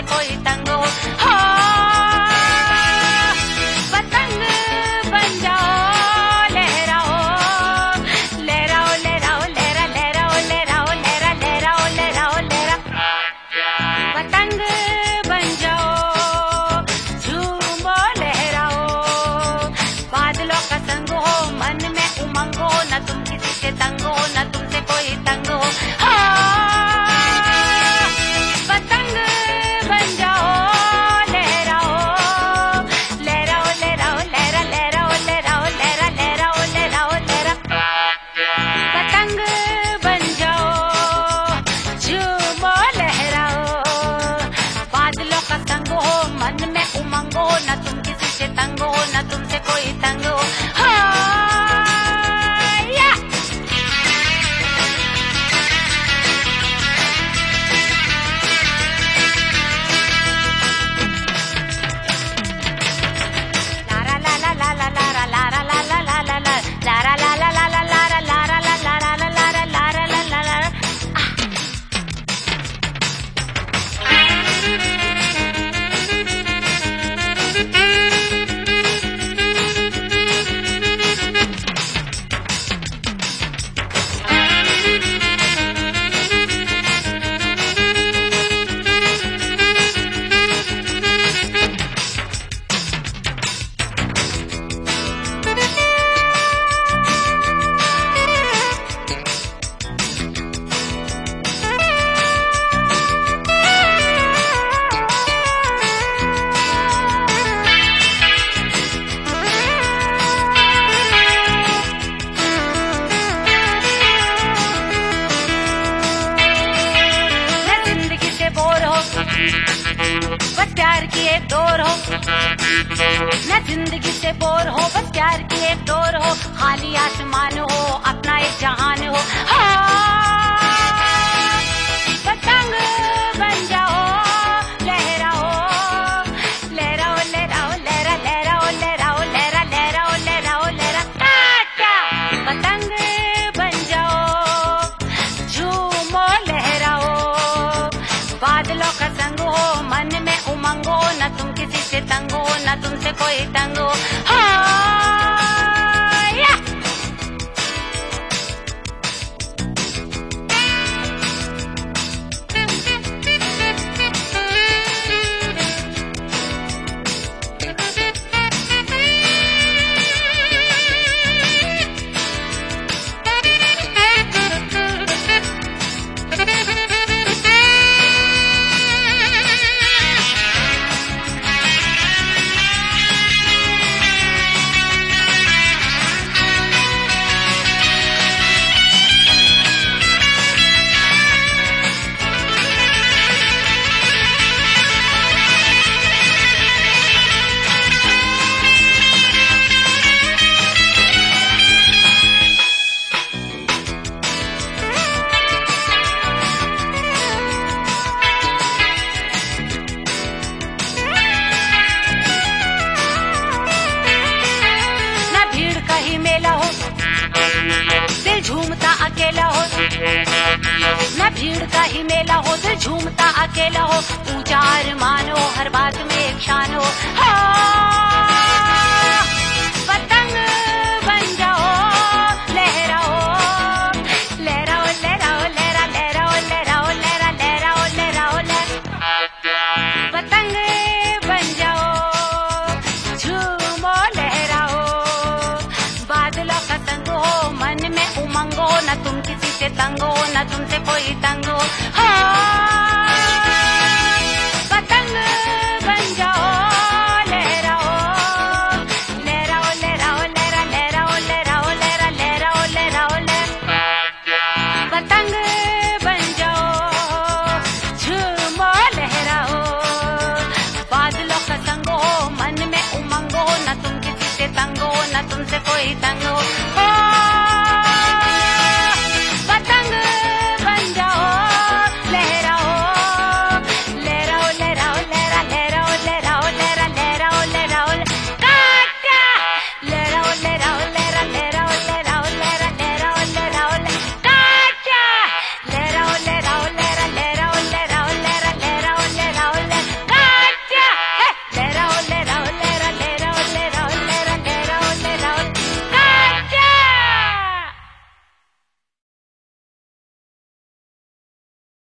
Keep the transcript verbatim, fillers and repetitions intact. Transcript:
कोई तंग हो। हो पतंग बन जाओ, लहराओ लहराओ लहराओ लहरा लहराओ लहराओ लहरा लहराओ लहराओ लहरा। पतंग बन जाओ, झूमो लहराओ, बादलों का संग हो, मन में उमंग हो, न तुम किसी से तंग हो, न तुमसे कोई तंग हो। पतंग बन जाओ, लहराओ लहराओ लहराओ लहरा लहराओ लहराओ लहरा लहराओ लहराओ लहरा। पतंग बन जाओ, झूमो लहराओ, बादलों का संग हो, मन में उमंग हो, न तुम किसी से तंग हो, न तुमसे कोई तंग हो। बस प्यार की एक डोर हो, न जिंदगी से बोर हो, बस प्यार की एक डोर हो, खाली आसमान हो, अपना एक जहान हो। पतंग बन जाओ, लहराओ लहराओ लहराओ लहरा लहराओ लहराओ लहरा लहराओ लहराओ लहरा। पतंग बन जाओ, झूमो लहराओ, बादलों का संग हो, मन में उमंग हो, न तुम किसी से तंग हो, न तुमसे कोई तंग हो। झूमता अकेला हो, न भीड़ का ही मेला हो, दिल झूमता अकेला हो, ऊंचा अरमान हो, हर बात में एक शान हो। पतंग बन जाओ, लहराओ लहराओ लहराओ लहरा लहराओ लहराओ लहरा लहराओ लहराओ लहरा। पतंग बन जाओ, झूमो लहराओ, बादलों का संग हो, मन में उमंग हो, न तुम किसी से तंग हो, न तुमसे कोई तंग हो। पतंग बन जाओ,